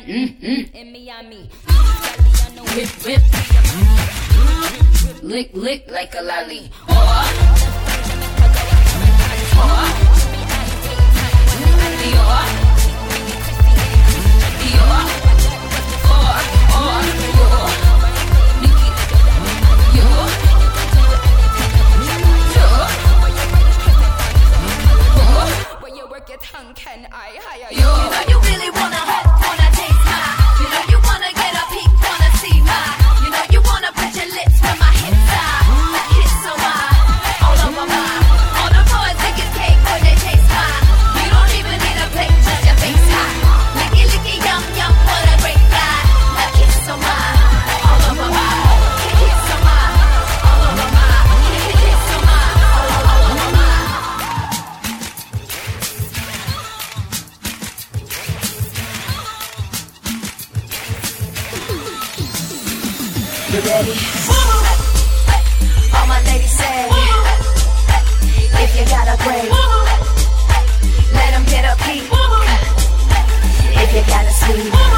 in Miami. Whip, whip, lick, lick like a lolly. When you work your tongue, can I hire you? You know you really wanna taste my. You know you wanna get a peek, wanna see my. You know you wanna put your lips where my hips are. That kiss so my, all over my. All the boys think it's cake when they taste my. You don't even need a plate, just your face high. Licky licky yum yum, what a great guy. That kiss so my, all over my. Kiss so my, all over my. Kiss so my, all over my. You ready? All my ladies say, if you got a break, let them get a peek. If you got a sleep.